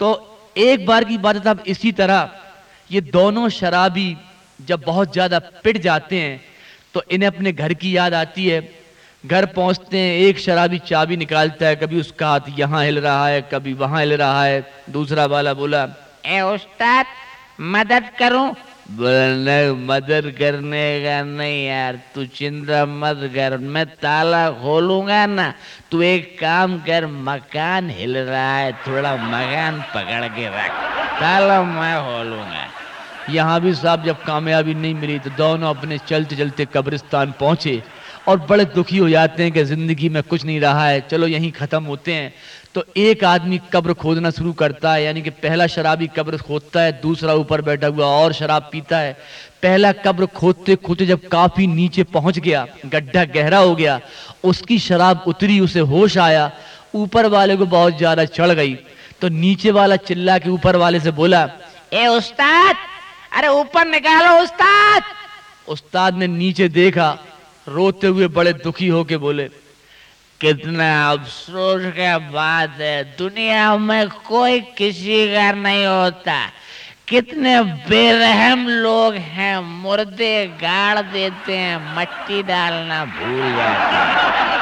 تو ایک بار کی بات ہے، اسی طرح یہ دونوں شرابی جب بہت زیادہ پٹ جاتے ہیں تو انہیں اپنے گھر کی یاد آتی ہے. گھر پہنچتے ہیں، ایک شرابی چابی نکالتا ہے، کبھی اس کا ہاتھ یہاں ہل رہا ہے کبھی وہاں ہل رہا ہے. دوسرا والا بولا اے استاد مدد کروں؟ نہیں، مدد کرنے کا نہیں یار، تو چنتا مت کر، میں تالا کھولوں گا نا. تو ایک کام کر، مکان ہل رہا ہے، تھوڑا مکان پکڑ کے رکھ، تالا میں کھولوں گا. یہاں بھی صاحب جب کامیابی نہیں ملی تو دونوں اپنے چلتے چلتے قبرستان پہنچے اور بڑے دکھی ہو جاتے ہیں کہ زندگی میں کچھ نہیں رہا ہے، چلو یہیں ختم ہوتے ہیں. تو ایک آدمی قبر کھودنا شروع کرتا ہے، یعنی کہ پہلا شرابی قبر کھودتا ہے، دوسرا اوپر بیٹھا ہوا اور شراب پیتا ہے. پہلا قبر کھودتے کھودتے جب کافی نیچے پہنچ گیا، گڈھا گہرا ہو گیا، اس کی شراب اتری، اسے ہوش آیا. اوپر والے کو بہت زیادہ چڑھ گئی تو نیچے والا چلا کے اوپر والے سے بولا اے استاد ارے اوپر نکالو استاد. استاد نے نیچے دیکھا، روتے ہوئے بڑے دکھی ہو کے بولے کتنا افسوس کا بات ہے، دنیا میں کوئی کسی کا نہیں ہوتا. کتنے بے رحم لوگ ہیں، مردے گاڑ دیتے ہیں، مٹی ڈالنا بھول جاتے ہیں.